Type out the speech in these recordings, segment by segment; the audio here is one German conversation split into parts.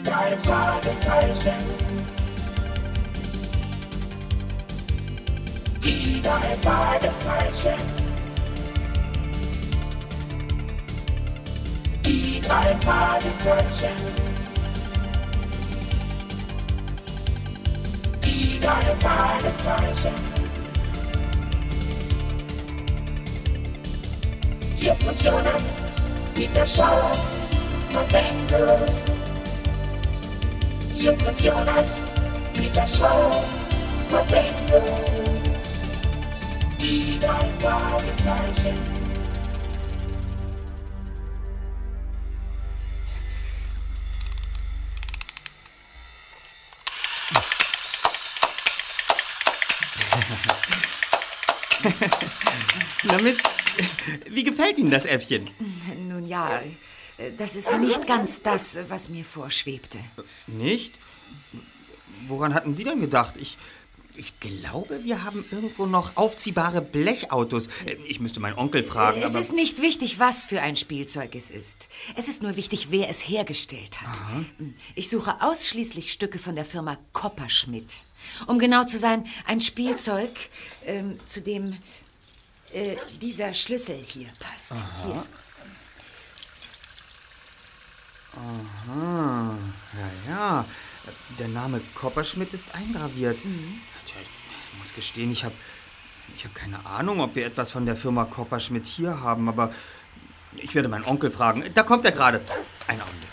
drei Fragezeichen. Die drei Fragezeichen. Die drei Fragezeichen. Die drei Fragezeichen. Justus Jonas, Peter Shaw und Bengals. Justus Jonas, Peter Shaw und Bengals. Die drei Fragezeichen. Na, Miss, wie gefällt Ihnen das Äffchen? Nun ja, das ist nicht ganz das, was mir vorschwebte. Nicht? Woran hatten Sie denn gedacht? Ich glaube, wir haben irgendwo noch aufziehbare Blechautos. Ich müsste meinen Onkel fragen, Es aber... ist nicht wichtig, was für ein Spielzeug es ist. Es ist nur wichtig, wer es hergestellt hat. Aha. Ich suche ausschließlich Stücke von der Firma Kopperschmidt. Um genau zu sein, ein Spielzeug, zu dem dieser Schlüssel hier passt. Aha. Hier. Aha, ja. Der Name Kopperschmidt ist eingraviert. Tja, ich muss gestehen, ich hab keine Ahnung, ob wir etwas von der Firma Kopperschmidt hier haben, aber ich werde meinen Onkel fragen. Da kommt er gerade. Einen Augenblick.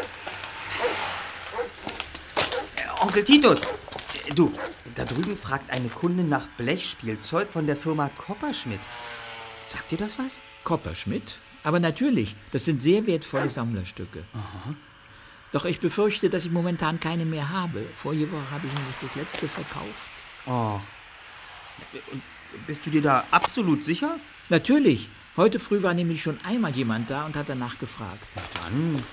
Onkel Titus, du, da drüben fragt eine Kundin nach Blechspielzeug von der Firma Kopperschmidt. Sagt dir das was? Kopperschmidt? Aber natürlich, das sind sehr wertvolle Sammlerstücke. Aha. Doch ich befürchte, dass ich momentan keine mehr habe. Vorige Woche habe ich nämlich das letzte verkauft. Oh. Und bist du dir da absolut sicher? Natürlich. Heute früh war nämlich schon einmal jemand da und hat danach gefragt. Na dann.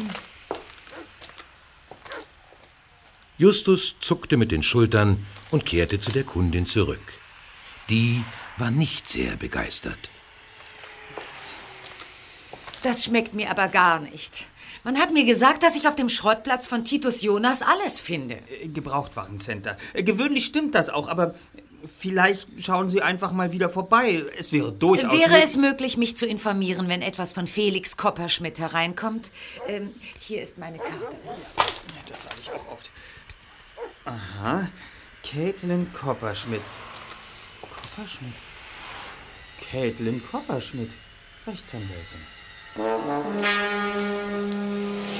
Justus zuckte mit den Schultern und kehrte zu der Kundin zurück. Die war nicht sehr begeistert. Das schmeckt mir aber gar nicht. Man hat mir gesagt, dass ich auf dem Schrottplatz von Titus Jonas alles finde. Gebrauchtwarencenter. Gewöhnlich stimmt das auch, aber vielleicht schauen Sie einfach mal wieder vorbei. Es wäre durchaus... Wäre es möglich, mich zu informieren, wenn etwas von Felix Kopperschmidt hereinkommt? Hier ist meine Karte. Ja, das sage ich auch oft. Aha, Caitlin Kopperschmidt. Kopperschmidt? Caitlin Kopperschmidt, Rechtsanwältin.